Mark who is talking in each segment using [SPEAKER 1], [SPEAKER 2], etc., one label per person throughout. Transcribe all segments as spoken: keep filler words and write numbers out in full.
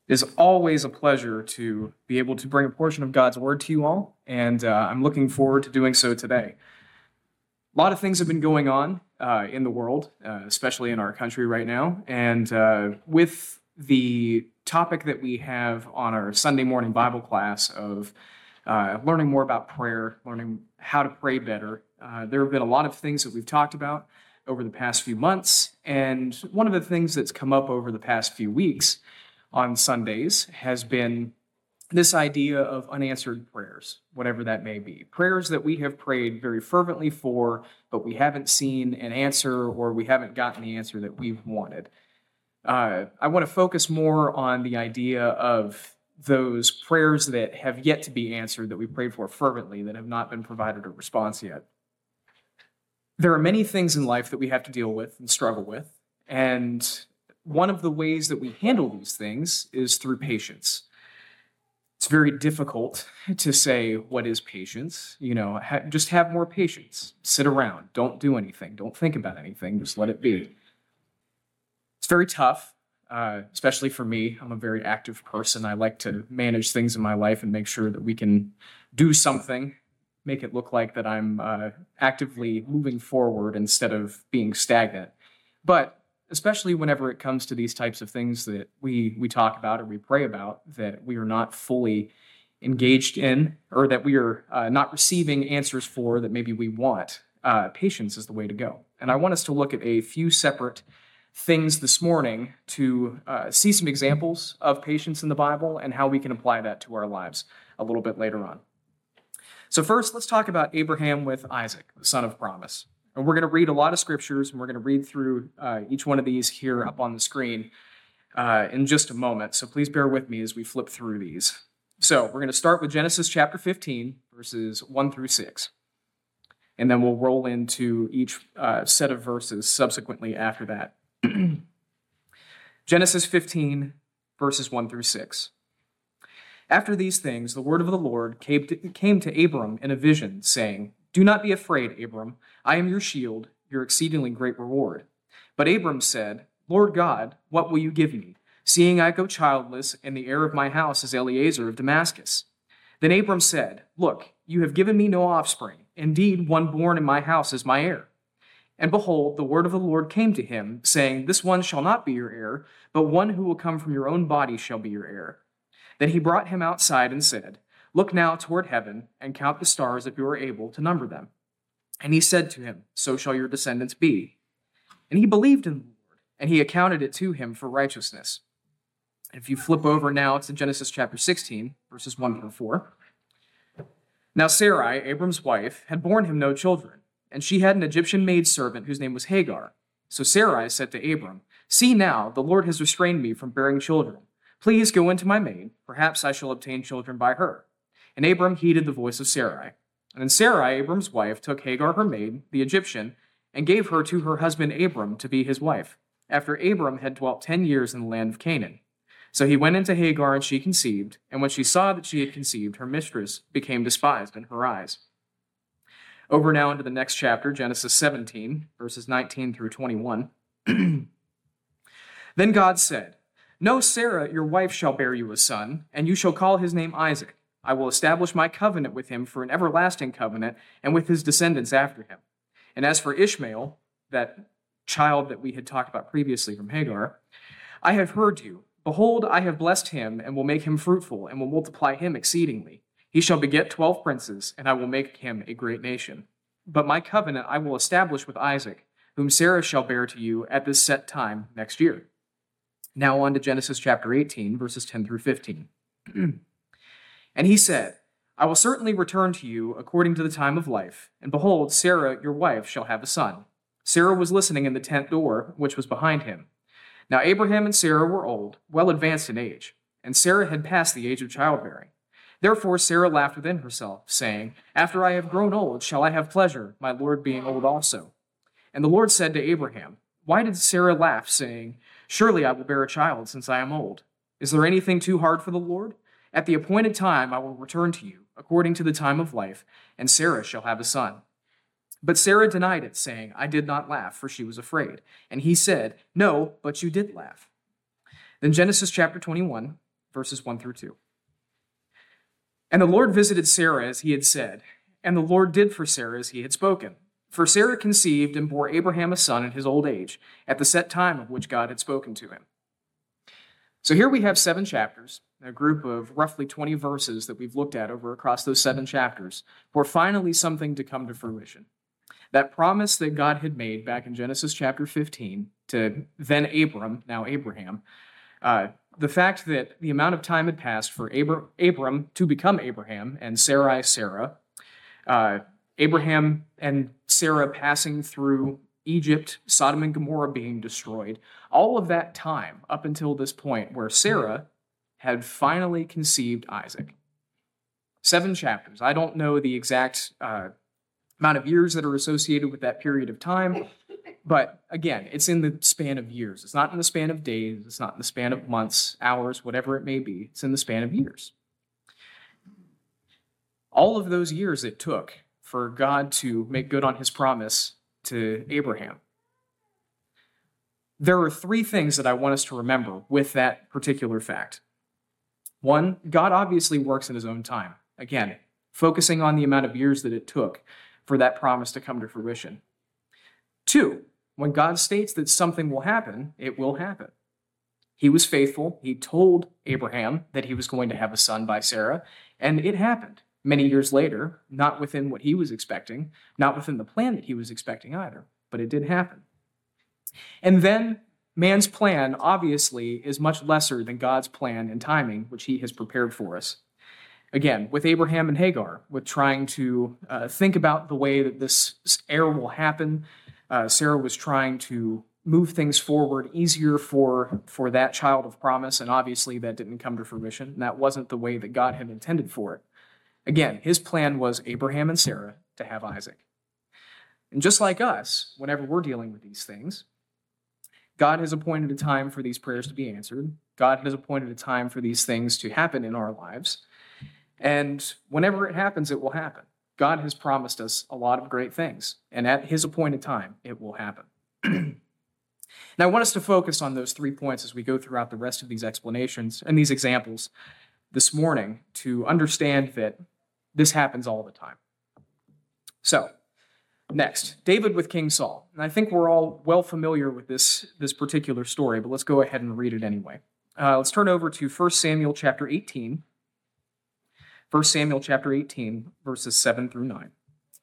[SPEAKER 1] It is always a pleasure to be able to bring a portion of God's Word to you all, and uh, I'm looking forward to doing so today. A lot of things have been going on uh, in the world, uh, especially in our country right now, and uh, with the topic that we have on our Sunday morning Bible class of uh, learning more about prayer, learning how to pray better, uh, there have been a lot of things that we've talked about over the past few months, and one of the things that's come up over the past few weeks on Sundays has been this idea of unanswered prayers, whatever that may be. Prayers that we have prayed very fervently for, but we haven't seen an answer or we haven't gotten the answer that we've wanted. Uh, I want to focus more on the idea of those prayers that have yet to be answered, that we prayed for fervently, that have not been provided a response yet. There are many things in life that we have to deal with and struggle with, and one of the ways that we handle these things is through patience. It's very difficult to say, what is patience? You know, ha- just have more patience. Sit around. Don't do anything. Don't think about anything. Just let it be. It's very tough, uh, especially for me. I'm a very active person. I like to manage things in my life and make sure that we can do something, make it look like that I'm uh, actively moving forward instead of being stagnant. But especially whenever it comes to these types of things that we we talk about or we pray about, that we are not fully engaged in, or that we are uh, not receiving answers for that maybe we want, uh, patience is the way to go. And I want us to look at a few separate things this morning to uh, see some examples of patience in the Bible and how we can apply that to our lives a little bit later on. So first, let's talk about Abraham with Isaac, the son of promise. And we're going to read a lot of scriptures, and we're going to read through uh, each one of these here up on the screen uh, in just a moment. So please bear with me as we flip through these. So we're going to start with Genesis chapter fifteen, verses one through six. And then we'll roll into each uh, set of verses subsequently after that. Genesis fifteen, verses one through six. After these things, the word of the Lord came to, came to Abram in a vision, saying, "Do not be afraid, Abram. I am your shield, your exceedingly great reward." But Abram said, "Lord God, what will you give me, seeing I go childless, and the heir of my house is Eliezer of Damascus?" Then Abram said, "Look, you have given me no offspring. Indeed, one born in my house is my heir." And behold, the word of the Lord came to him, saying, "This one shall not be your heir, but one who will come from your own body shall be your heir." Then he brought him outside and said, "Look now toward heaven, and count the stars if you are able to number them." And he said to him, "So shall your descendants be." And he believed in the Lord, and he accounted it to him for righteousness. And if you flip over now to Genesis chapter sixteen, verses one through four. Now Sarai, Abram's wife, had borne him no children, and she had an Egyptian maidservant whose name was Hagar. So Sarai said to Abram, "See now, the Lord has restrained me from bearing children. Please go into my maid, perhaps I shall obtain children by her." And Abram heeded the voice of Sarai. And then Sarai, Abram's wife, took Hagar her maid, the Egyptian, and gave her to her husband Abram to be his wife, after Abram had dwelt ten years in the land of Canaan. So he went into Hagar, and she conceived, and when she saw that she had conceived, her mistress became despised in her eyes. Over now into the next chapter, Genesis seventeen, verses nineteen through twenty-one. Then God said, "No, Sarah, your wife, shall bear you a son, and you shall call his name Isaac. I will establish my covenant with him for an everlasting covenant, and with his descendants after him. And as for Ishmael," that child that we had talked about previously from Hagar, "I have heard you. Behold, I have blessed him, and will make him fruitful, and will multiply him exceedingly. He shall beget twelve princes, and I will make him a great nation. But my covenant I will establish with Isaac, whom Sarah shall bear to you at this set time next year." Now on to Genesis chapter eighteen, verses ten through fifteen. And he said, "I will certainly return to you according to the time of life, and behold, Sarah, your wife, shall have a son." Sarah was listening in the tent door, which was behind him. Now Abraham and Sarah were old, well advanced in age, and Sarah had passed the age of childbearing. Therefore Sarah laughed within herself, saying, "After I have grown old, shall I have pleasure, my Lord being old also?" And the Lord said to Abraham, "Why did Sarah laugh, saying, 'Surely I will bear a child, since I am old'? Is there anything too hard for the Lord? At the appointed time I will return to you, according to the time of life, and Sarah shall have a son." But Sarah denied it, saying, "I did not laugh," for she was afraid. And he said, "No, but you did laugh." Then Genesis chapter twenty-one, verses one through two. And the Lord visited Sarah as he had said, and the Lord did for Sarah as he had spoken. For Sarah conceived and bore Abraham a son in his old age, at the set time of which God had spoken to him. So here we have seven chapters, a group of roughly twenty verses that we've looked at over across those seven chapters, for finally something to come to fruition. That promise that God had made back in Genesis chapter fifteen to then Abram, now Abraham, uh, the fact that the amount of time had passed for Abra- Abram to become Abraham and Sarai Sarah, uh, Abraham and Sarah passing through Egypt, Sodom and Gomorrah being destroyed, all of that time up until this point where Sarah had finally conceived Isaac. Seven chapters. I don't know the exact uh, amount of years that are associated with that period of time, but again, it's in the span of years. It's not in the span of days. It's not in the span of months, hours, whatever it may be. It's in the span of years. All of those years it took for God to make good on his promise to Abraham. There are three things that I want us to remember with that particular fact. One, God obviously works in his own time. Again, focusing on the amount of years that it took for that promise to come to fruition. Two, when God states that something will happen, it will happen. He was faithful. He told Abraham that he was going to have a son by Sarah, and it happened. Many years later, not within what he was expecting, not within the plan that he was expecting either, but it did happen. And then man's plan, obviously, is much lesser than God's plan and timing, which he has prepared for us. Again, with Abraham and Hagar, with trying to uh, think about the way that this heir will happen, uh, Sarah was trying to move things forward easier for, for that child of promise, and obviously that didn't come to fruition, and that wasn't the way that God had intended for it. Again, his plan was Abraham and Sarah to have Isaac. And just like us, whenever we're dealing with these things, God has appointed a time for these prayers to be answered. God has appointed a time for these things to happen in our lives. And whenever it happens, it will happen. God has promised us a lot of great things, and at his appointed time, it will happen. Now, I want us to focus on those three points as we go throughout the rest of these explanations and these examples this morning to understand that this happens all the time. So, next, David with King Saul. And I think we're all well familiar with this, this particular story, but let's go ahead and read it anyway. Uh, let's turn over to First Samuel chapter eighteen. First Samuel chapter eighteen, verses seven through nine.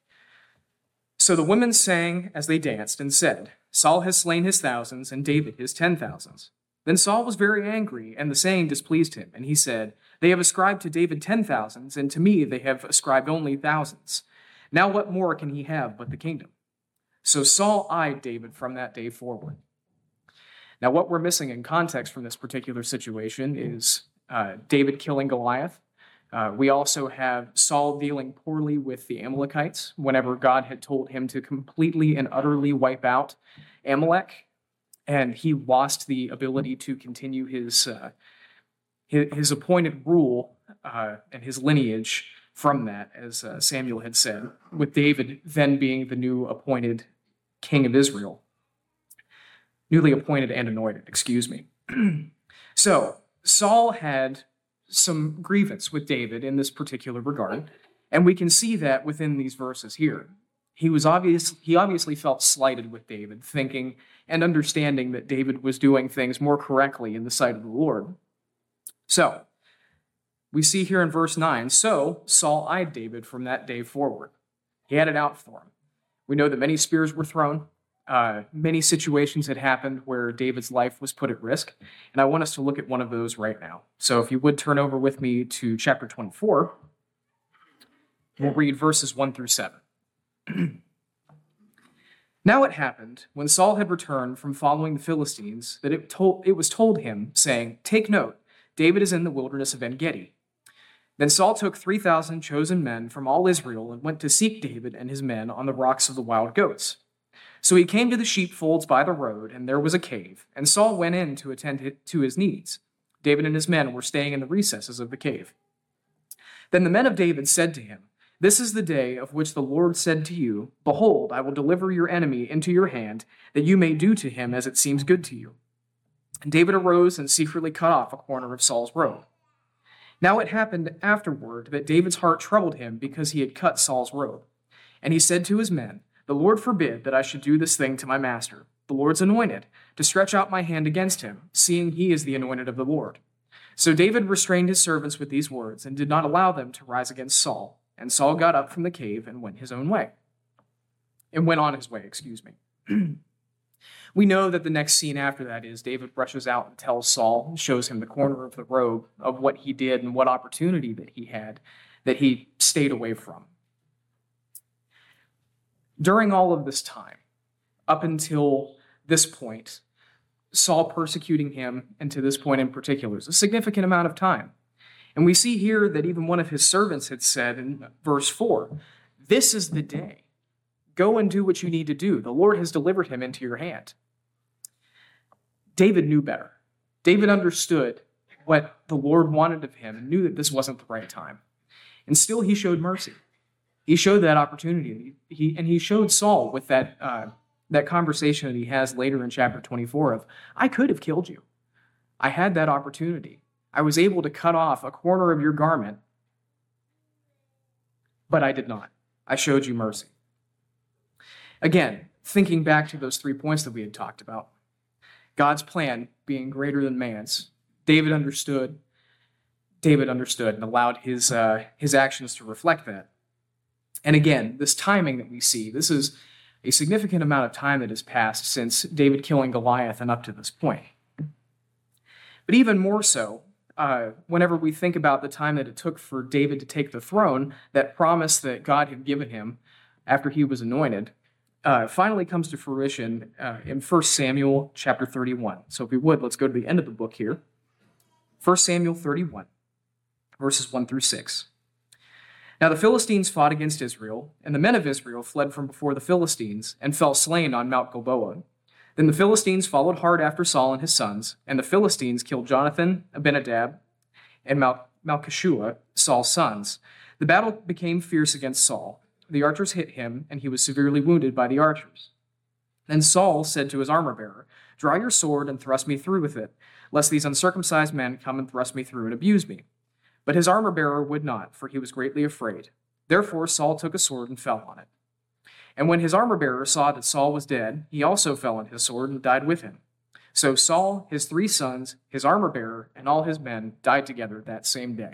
[SPEAKER 1] So the women sang as they danced and said, Saul has slain his thousands and David his ten thousands. Then Saul was very angry, and the saying displeased him, and he said, They have ascribed to David ten thousands, and to me they have ascribed only thousands. Now what more can he have but the kingdom? So Saul eyed David from that day forward. Now what we're missing in context from this particular situation is uh, David killing Goliath. Uh, we also have Saul dealing poorly with the Amalekites whenever God had told him to completely and utterly wipe out Amalek. And he lost the ability to continue his uh, his, his appointed rule uh, and his lineage from that, as uh, Samuel had said, with David then being the new appointed king of Israel. Newly appointed and anointed, excuse me. So Saul had some grievance with David in this particular regard, and we can see that within these verses here. He was obvious, he obviously felt slighted with David, thinking and understanding that David was doing things more correctly in the sight of the Lord. So, we see here in verse nine, so Saul eyed David from that day forward. He had it out for him. We know that many spears were thrown. Uh, many situations had happened where David's life was put at risk, and I want us to look at one of those right now. So if you would turn over with me to chapter twenty-four, we'll read verses one through seven. Now it happened, when Saul had returned from following the Philistines, that it, told, it was told him, saying, Take note, David is in the wilderness of En-Gedi. Then Saul took three thousand chosen men from all Israel and went to seek David and his men on the rocks of the wild goats. So he came to the sheepfolds by the road, and there was a cave, and Saul went in to attend to his needs. David and his men were staying in the recesses of the cave. Then the men of David said to him, This is the day of which the Lord said to you, Behold, I will deliver your enemy into your hand, that you may do to him as it seems good to you. And David arose and secretly cut off a corner of Saul's robe. Now it happened afterward that David's heart troubled him because he had cut Saul's robe. And he said to his men, "The Lord forbid that I should do this thing to my master, the Lord's anointed, to stretch out my hand against him, seeing he is the anointed of the Lord." So David restrained his servants with these words and did not allow them to rise against Saul. And Saul got up from the cave and went his own way. And went on his way, excuse me. We know that the next scene after that is David rushes out and tells Saul, shows him the corner of the robe of what he did and what opportunity that he had that he stayed away from. During all of this time, up until this point, Saul persecuting him, and to this point in particular, is a significant amount of time. And we see here that even one of his servants had said in verse four, "This is the day. Go and do what you need to do. The Lord has delivered him into your hand." David knew better. David understood what the Lord wanted of him and knew that this wasn't the right time. And still he showed mercy. He showed that opportunity. He, and he showed Saul with that, uh, that conversation that he has later in chapter twenty-four of, "I could have killed you. I had that opportunity. I was able to cut off a corner of your garment, but I did not. I showed you mercy." Again, thinking back to those three points that we had talked about, God's plan being greater than man's, David understood, David understood and allowed his, uh, his actions to reflect that. And again, this timing that we see, this is a significant amount of time that has passed since David killing Goliath and up to this point. But even more so, uh, whenever we think about the time that it took for David to take the throne, that promise that God had given him after he was anointed, uh, finally comes to fruition uh, in First Samuel chapter thirty-one. So if we would, let's go to the end of the book here. First Samuel thirty-one, verses one through six. Now the Philistines fought against Israel, and the men of Israel fled from before the Philistines and fell slain on Mount Gilboa. Then the Philistines followed hard after Saul and his sons, and the Philistines killed Jonathan, Abinadab, and Mal- Malchishua, Saul's sons. The battle became fierce against Saul. The archers hit him, and he was severely wounded by the archers. Then Saul said to his armor-bearer, "Draw your sword and thrust me through with it, lest these uncircumcised men come and thrust me through and abuse me." But his armor-bearer would not, for he was greatly afraid. Therefore Saul took a sword and fell on it. And when his armor-bearer saw that Saul was dead, he also fell on his sword and died with him. So Saul, his three sons, his armor-bearer, and all his men died together that same day.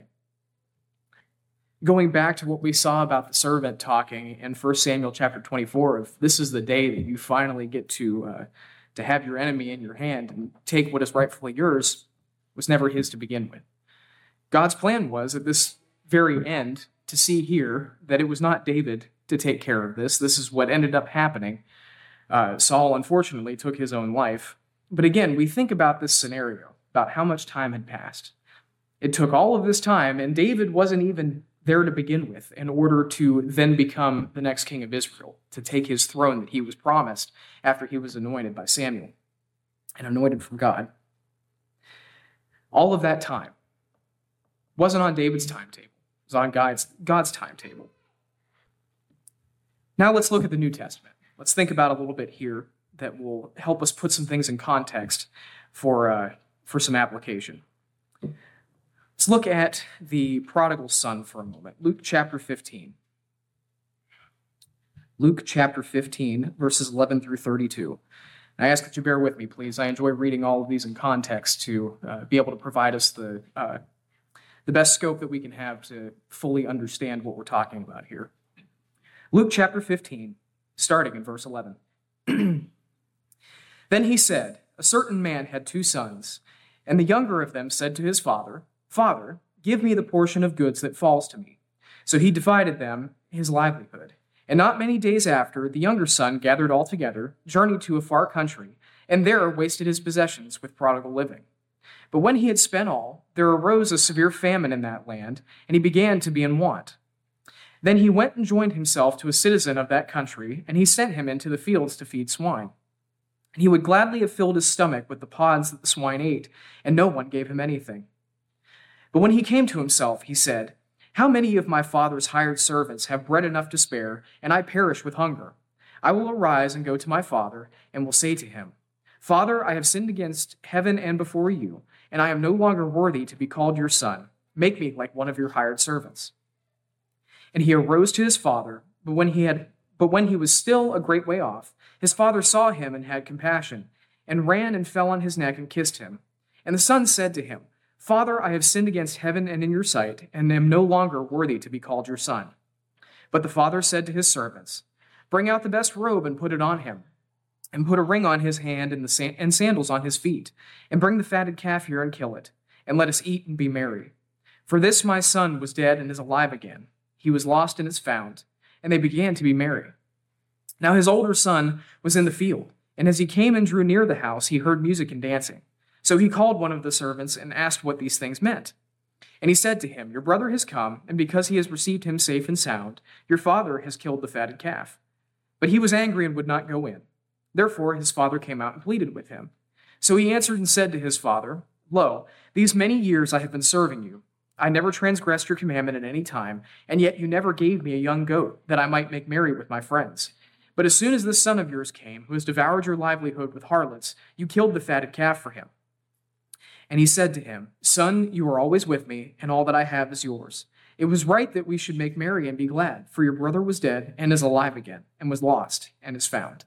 [SPEAKER 1] Going back to what we saw about the servant talking in First Samuel chapter twenty-four, of this is the day that you finally get to, uh, to have your enemy in your hand and take what is rightfully yours, was never his to begin with. God's plan was at this very end to see here that it was not David to take care of this. This is what ended up happening. Uh, Saul, unfortunately, took his own life. But again, we think about this scenario, about how much time had passed. It took all of this time, and David wasn't even there to begin with in order to then become the next king of Israel, to take his throne that he was promised after he was anointed by Samuel and anointed from God. All of that time wasn't on David's timetable. It was on God's, God's timetable. Now let's look at the New Testament. Let's think about a little bit here that will help us put some things in context for, uh, for some application. Let's look at the prodigal son for a moment. Luke chapter fifteen. Luke chapter fifteen, verses eleven through thirty-two. I ask that you bear with me, please. I enjoy reading all of these in context to uh, be able to provide us the, uh, the best scope that we can have to fully understand what we're talking about here. Luke chapter fifteen, starting in verse eleven. Then he said, "A certain man had two sons, and the younger of them said to his father, 'Father, give me the portion of goods that falls to me.' So he divided them his livelihood. And not many days after, the younger son gathered all together, journeyed to a far country, and there wasted his possessions with prodigal living. But when he had spent all, there arose a severe famine in that land, and he began to be in want. Then he went and joined himself to a citizen of that country, and he sent him into the fields to feed swine. And he would gladly have filled his stomach with the pods that the swine ate, and no one gave him anything. But when he came to himself, he said, 'How many of my father's hired servants have bread enough to spare, and I perish with hunger? I will arise and go to my father, and will say to him, Father, I have sinned against heaven and before you, and I am no longer worthy to be called your son. Make me like one of your hired servants." And he arose to his father, but when he had but when he was still a great way off, his father saw him and had compassion, and ran and fell on his neck and kissed him. And the son said to him, "Father, I have sinned against heaven and in your sight, and am no longer worthy to be called your son." But the father said to his servants, "Bring out the best robe and put it on him, and put a ring on his hand and, the sa- and sandals on his feet, and bring the fatted calf here and kill it, and let us eat and be merry. For this my son was dead and is alive again. He was lost and is found." And they began to be merry. Now his older son was in the field, and as he came and drew near the house, he heard music and dancing. So he called one of the servants and asked what these things meant. And he said to him, "Your brother has come, and because he has received him safe and sound, your father has killed the fatted calf." But he was angry and would not go in. Therefore his father came out and pleaded with him. So he answered and said to his father, "Lo, these many years I have been serving you. I never transgressed your commandment at any time, and yet you never gave me a young goat, that I might make merry with my friends. But as soon as this son of yours came, who has devoured your livelihood with harlots, you killed the fatted calf for him." And he said to him, "Son, you are always with me, and all that I have is yours. It was right that we should make merry and be glad, for your brother was dead and is alive again, and was lost and is found."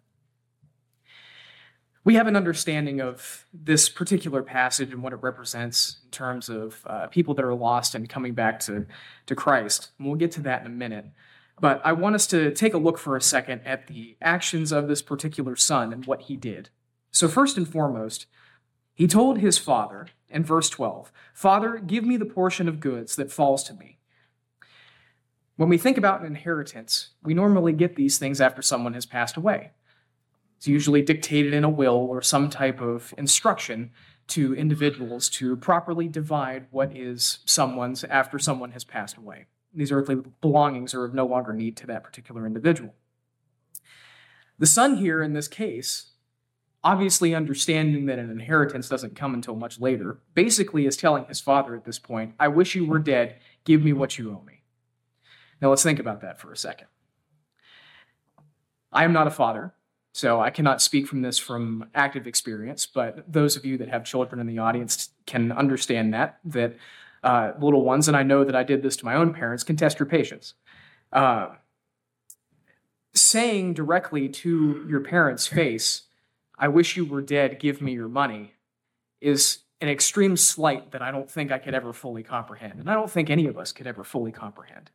[SPEAKER 1] We have an understanding of this particular passage and what it represents in terms of uh, people that are lost and coming back to, to Christ. And we'll get to that in a minute. But I want us to take a look for a second at the actions of this particular son and what he did. So first and foremost, he told his father in verse twelve, "Father, give me the portion of goods that falls to me." When we think about an inheritance, we normally get these things after someone has passed away. It's usually dictated in a will or some type of instruction to individuals to properly divide what is someone's after someone has passed away. These earthly belongings are of no longer need to that particular individual. The son here in this case, obviously understanding that an inheritance doesn't come until much later, basically is telling his father at this point, "I wish you were dead, give me what you owe me." Now let's think about that for a second. I am not a father, so I cannot speak from this from active experience, but those of you that have children in the audience can understand that, that uh, little ones, and I know that I did this to my own parents, can test your patience. Uh, saying directly to your parents' face, "I wish you were dead, give me your money," is an extreme slight that I don't think I could ever fully comprehend, and I don't think any of us could ever fully comprehend.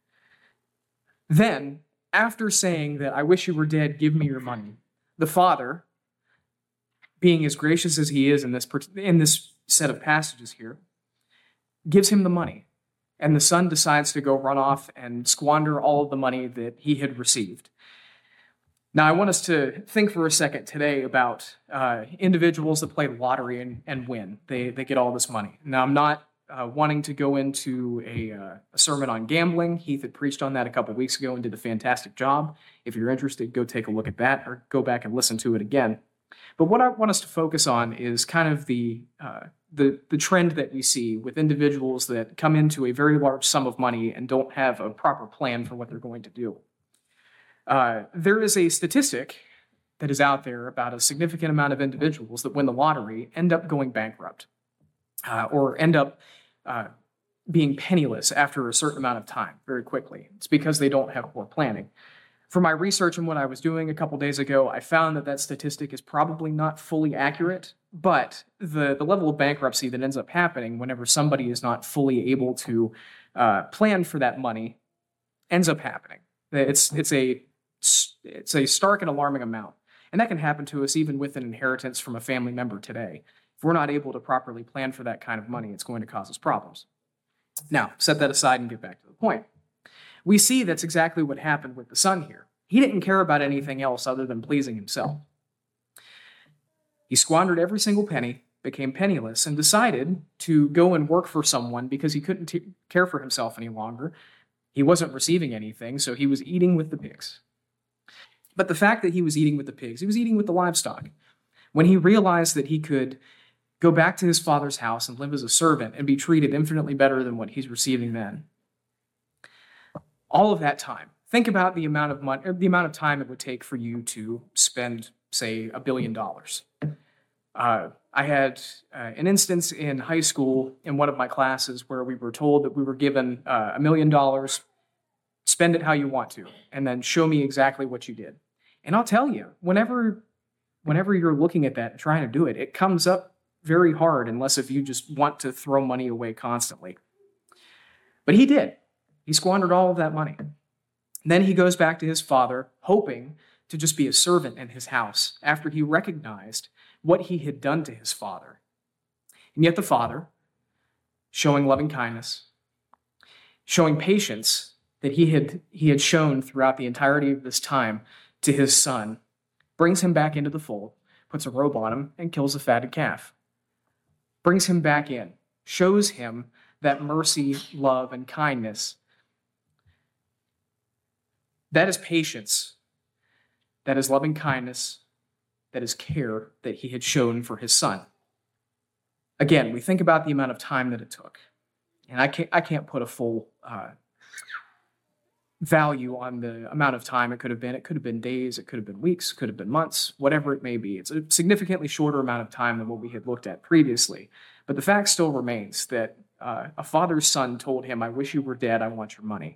[SPEAKER 1] Then, after saying that, "I wish you were dead, give me your money," the father, being as gracious as he is in this, in this set of passages here, gives him the money. And the son decides to go run off and squander all of the money that he had received. Now, I want us to think for a second today about uh, individuals that play the lottery and, and win. They, they get all this money. Now, I'm not uh, wanting to go into a, uh, a sermon on gambling. Heath had preached on that a couple weeks ago and did a fantastic job. If you're interested, go take a look at that or go back and listen to it again. But what I want us to focus on is kind of the, uh, the, the trend that we see with individuals that come into a very large sum of money and don't have a proper plan for what they're going to do. Uh, there is a statistic that is out there about a significant amount of individuals that win the lottery end up going bankrupt uh, or end up uh, being penniless after a certain amount of time very quickly. It's because they don't have poor planning. For my research and what I was doing a couple days ago, I found that that statistic is probably not fully accurate, but the, the level of bankruptcy that ends up happening whenever somebody is not fully able to uh, plan for that money ends up happening. It's, it's, a, it's a stark and alarming amount, and that can happen to us even with an inheritance from a family member today. If we're not able to properly plan for that kind of money, it's going to cause us problems. Now, set that aside and get back to the point. We see that's exactly what happened with the son here. He didn't care about anything else other than pleasing himself. He squandered every single penny, became penniless, and decided to go and work for someone because he couldn't t- care for himself any longer. He wasn't receiving anything, so he was eating with the pigs. But the fact that he was eating with the pigs, he was eating with the livestock. When he realized that he could go back to his father's house and live as a servant and be treated infinitely better than what he's receiving then. All of that time. Think about the amount of money, the amount of time it would take for you to spend, say, a billion dollars. Uh, I had uh, an instance in high school in one of my classes where we were told that we were given uh, a million dollars, spend it how you want to, and then show me exactly what you did. And I'll tell you, whenever, whenever you're looking at that and trying to do it, it comes up very hard unless if you just want to throw money away constantly. But he did. He squandered all of that money. And then he goes back to his father, hoping to just be a servant in his house after he recognized what he had done to his father. And yet the father, showing loving kindness, showing patience that he had, he had shown throughout the entirety of this time to his son, brings him back into the fold, puts a robe on him, and kills a fatted calf. Brings him back in, shows him that mercy, love, and kindness. That is patience. That is loving kindness. That is care that he had shown for his son. Again, we think about the amount of time that it took. And I can't, I can't put a full uh, value on the amount of time it could have been. It could have been days, it could have been weeks, it could have been months, whatever it may be. It's a significantly shorter amount of time than what we had looked at previously. But the fact still remains that uh, a father's son told him, "I wish you were dead, I want your money."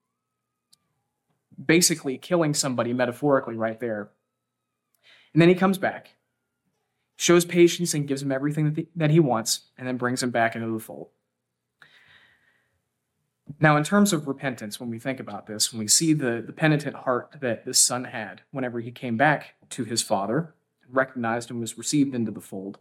[SPEAKER 1] Basically killing somebody metaphorically right there. And then he comes back, shows patience and gives him everything that, the, that he wants, and then brings him back into the fold. Now, in terms of repentance, when we think about this, when we see the, the penitent heart that this son had whenever he came back to his father, recognized and was received into the fold,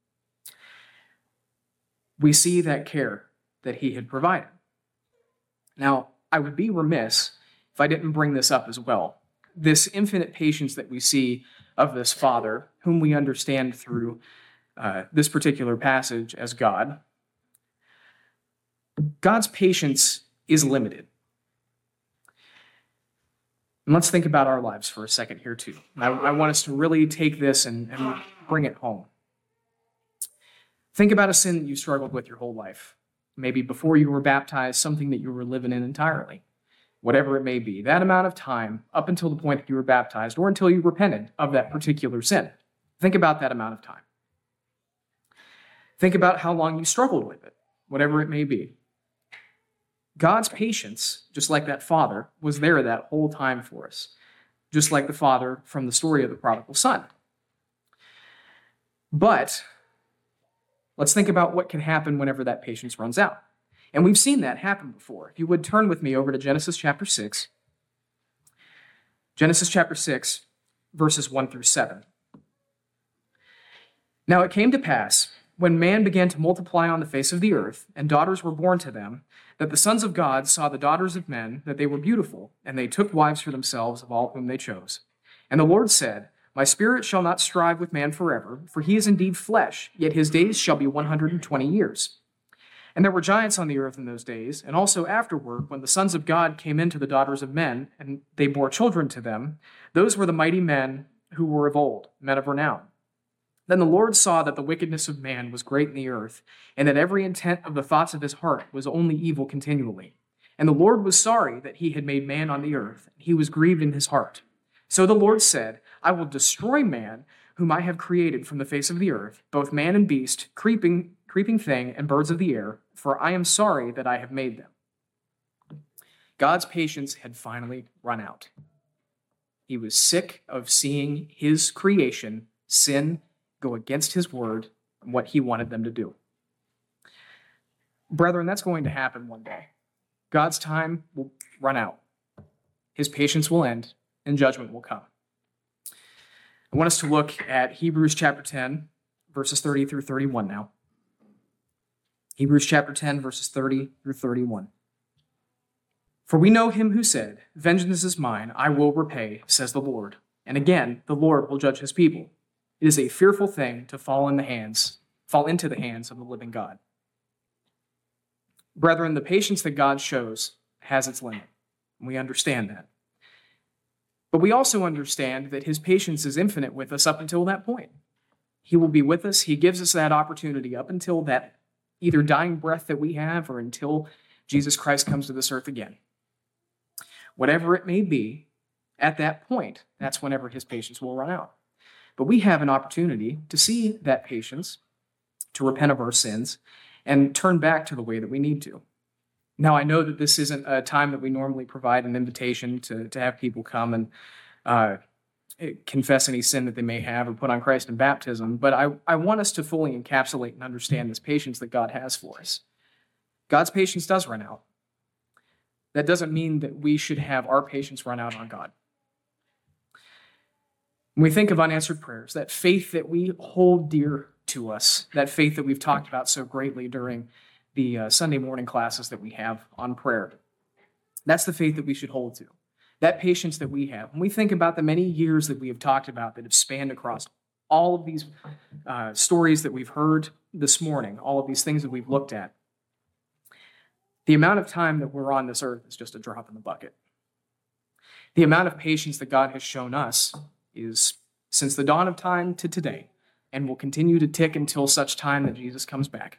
[SPEAKER 1] we see that care that he had provided. Now, I would be remiss if I didn't bring this up as well. This infinite patience that we see of this father, whom we understand through uh, this particular passage as God. God's patience is limited. And let's think about our lives for a second here too. I, I want us to really take this and, and bring it home. Think about a sin that you struggled with your whole life. Maybe before you were baptized, something that you were living in entirely. Whatever it may be, that amount of time up until the point that you were baptized or until you repented of that particular sin. Think about that amount of time. Think about how long you struggled with it, whatever it may be. God's patience, just like that father, was there that whole time for us, just like the father from the story of the prodigal son. But let's think about what can happen whenever that patience runs out. And we've seen that happen before. If you would turn with me over to Genesis chapter six. Genesis chapter six, verses one through seven. Now it came to pass, when man began to multiply on the face of the earth, and daughters were born to them, that the sons of God saw the daughters of men, that they were beautiful, and they took wives for themselves of all whom they chose. And the Lord said, My spirit shall not strive with man forever, for he is indeed flesh, yet his days shall be one hundred and twenty years. And there were giants on the earth in those days, and also afterward, when the sons of God came into the daughters of men, and they bore children to them, those were the mighty men who were of old, men of renown. Then the Lord saw that the wickedness of man was great in the earth, and that every intent of the thoughts of his heart was only evil continually. And the Lord was sorry that he had made man on the earth, and he was grieved in his heart. So the Lord said, I will destroy man, whom I have created from the face of the earth, both man and beast, creeping creeping thing, and birds of the air, for I am sorry that I have made them. God's patience had finally run out. He was sick of seeing his creation sin, go against his word, and what he wanted them to do. Brethren, that's going to happen one day. God's time will run out. His patience will end, and judgment will come. I want us to look at Hebrews chapter ten, verses thirty through thirty-one now. Hebrews chapter ten, verses thirty through thirty-one. For we know him who said, Vengeance is mine, I will repay, says the Lord. And again, the Lord will judge his people. It is a fearful thing to fall in the hands, fall into the hands of the living God. Brethren, the patience that God shows has its limit. And we understand that. But we also understand that his patience is infinite with us up until that point. He will be with us. He gives us that opportunity up until that either dying breath that we have or until Jesus Christ comes to this earth again. Whatever it may be, at that point, that's whenever his patience will run out. But we have an opportunity to see that patience, to repent of our sins, and turn back to the way that we need to. Now, I know that this isn't a time that we normally provide an invitation to, to have people come and uh, confess any sin that they may have or put on Christ in baptism, but I, I want us to fully encapsulate and understand this patience that God has for us. God's patience does run out. That doesn't mean that we should have our patience run out on God. When we think of unanswered prayers, that faith that we hold dear to us, that faith that we've talked about so greatly during the uh, Sunday morning classes that we have on prayer, that's the faith that we should hold to. That patience that we have. When we think about the many years that we have talked about that have spanned across all of these uh, stories that we've heard this morning, all of these things that we've looked at, the amount of time that we're on this earth is just a drop in the bucket. The amount of patience that God has shown us is since the dawn of time to today, and will continue to tick until such time that Jesus comes back.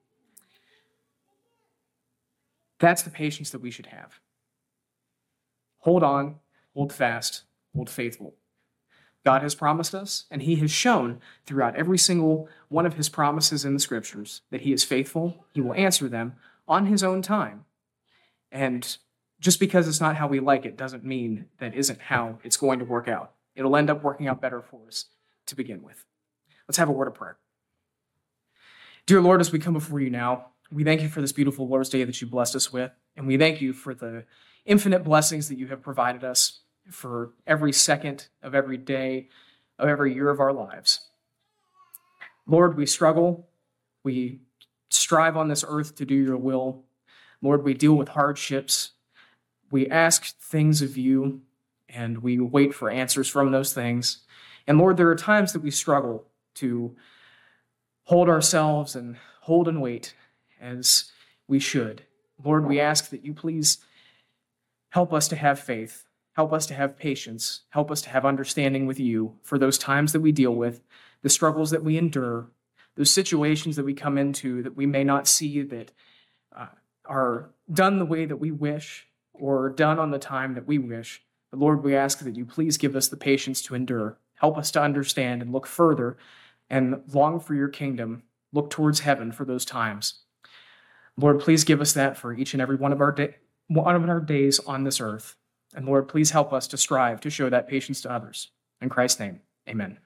[SPEAKER 1] That's the patience that we should have. Hold on, hold fast, hold faithful. God has promised us, and he has shown throughout every single one of his promises in the scriptures that he is faithful. He will answer them on his own time. And just because it's not how we like it doesn't mean that isn't how it's going to work out. It'll end up working out better for us to begin with. Let's have a word of prayer. Dear Lord, as we come before you now, we thank you for this beautiful Lord's Day that you blessed us with, and we thank you for the infinite blessings that you have provided us for every second of every day of every year of our lives. Lord, we struggle. We strive on this earth to do your will. Lord, we deal with hardships. We ask things of you, and we wait for answers from those things. And Lord, there are times that we struggle to hold ourselves and hold and wait as we should. Lord, we ask that you please help us to have faith, help us to have patience, help us to have understanding with you for those times that we deal with, the struggles that we endure, those situations that we come into that we may not see that uh, are done the way that we wish or done on the time that we wish. But Lord, we ask that you please give us the patience to endure. Help us to understand and look further and long for your kingdom. Look towards heaven for those times. Lord, please give us that for each and every one of our day, one of our days on this earth. And Lord, please help us to strive to show that patience to others. In Christ's name, amen.